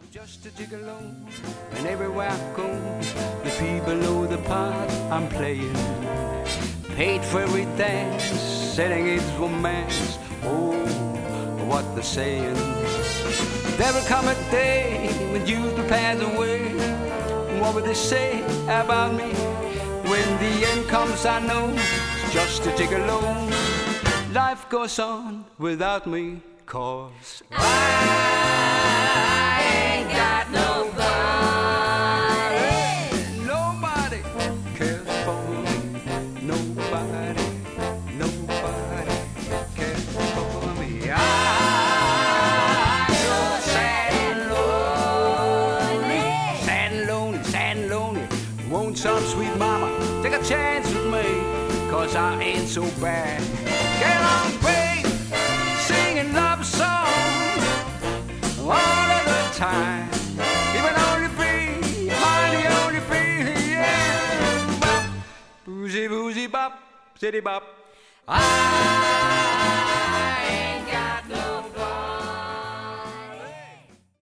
Just a gigolo, and everywhere I go, the people know the part I'm playing. Paid for every dance, setting its romance. Oh, what they're saying. There will come a day when youth will pass away. What will they say about me? When the end comes, I know it's just a gigolo. Life goes on without me, 'cause I ain't got nobody. Nobody cares for me. Nobody cares for me. I'm so sad and lonely, sad and lonely. Won't some sweet mama take a chance with me? 'Cause I ain't so bad. Get on, babe, singing love songs all of the time. It would only be, honey, only be, yeah. Boozy, boozy, bop, city bop.